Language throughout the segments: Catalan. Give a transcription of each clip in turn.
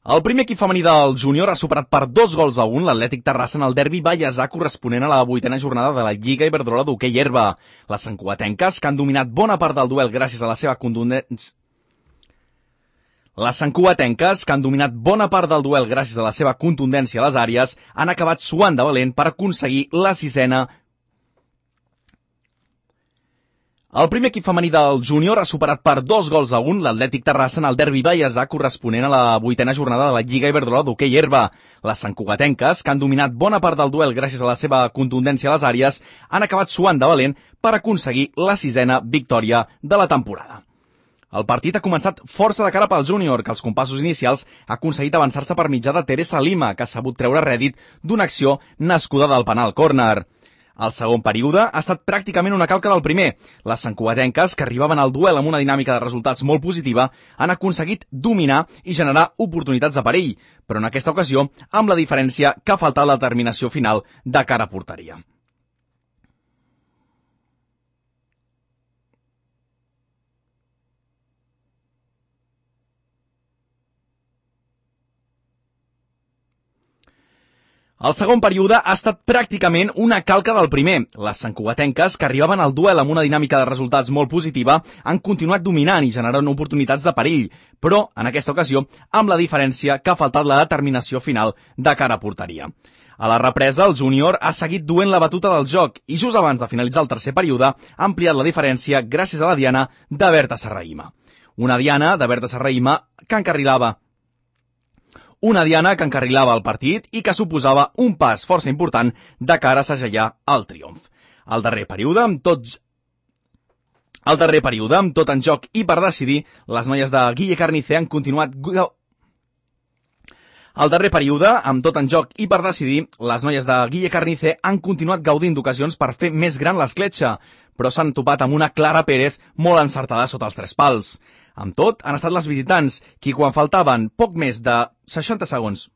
El primer equip femení del júnior ha superat per 2-1 l'Atlètic Terrassa en el derbi ballesà corresponent a la 8a jornada de la Lliga Iberdrola d'hoquei herba. Les santcugatenques, que han dominat bona part del duel gràcies a la seva contundència... Les santcugatenques, que han dominat bona part del duel gràcies a la seva contundència a les àrees, han acabat suant de valent per aconseguir la sisena. El primer equip femení del júnior ha superat per 2-1 l'Atlètic Terrassa en el derbi ballesà corresponent a la 8a jornada de la Lliga Iberdrola d'hoquei herba. Les santcugatenques, que han dominat bona part del duel gràcies a la seva contundència a les àrees, han acabat suant de valent per aconseguir la sisena victòria de la temporada. El partit ha començat força de cara pel júnior, que als compassos inicials ha aconseguit avançar-se per mitjà de Teresa Lima, que ha sabut treure rèdit d'una acció nascuda del penal córner. El segon període ha estat pràcticament una calca del primer. Les santcugatenques, que arribaven al duel amb una dinàmica de resultats molt positiva, han aconseguit dominar i generar oportunitats de perill, però en aquesta ocasió amb la diferència que ha faltat la determinació final de cara a porteria. El segon període ha estat pràcticament una calca del primer. Les santcugatenques, que arribaven al duel amb una dinàmica de resultats molt positiva, han continuat dominant i generant oportunitats de perill, però, en aquesta ocasió, amb la diferència que ha faltat la determinació final de cara a porteria. A la represa, el júnior ha seguit duent la batuta del joc i just abans de finalitzar el tercer període ha ampliat la diferència gràcies a la diana de Berta Serrahima. Una diana de Berta Serrahima que encarrilava el partit i que suposava un pas força important de cara a segellar el triomf. Al darrer període, amb tot en joc i per decidir, les noies de Guille Carnicer han continuat gaudint d'ocasions per fer més gran l'escletxa, però s'han topat amb una Clara Pérez molt encertada sota els 3 pals. Amb tot, han estat les visitants qui quan faltaven poc més de 60 segons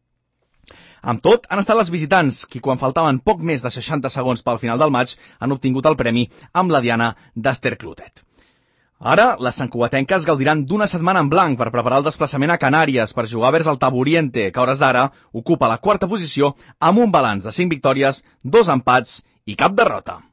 pel final del maig han obtingut el premi amb la diana d'Ester Clotet. Ara, les santcugatenques gaudiran d'una setmana en blanc per preparar el desplaçament a Canàries per jugar vers el Taburiente, que a hores d'ara ocupa la 4a posició amb un balanç de 5 victòries, 2 empats i cap derrota.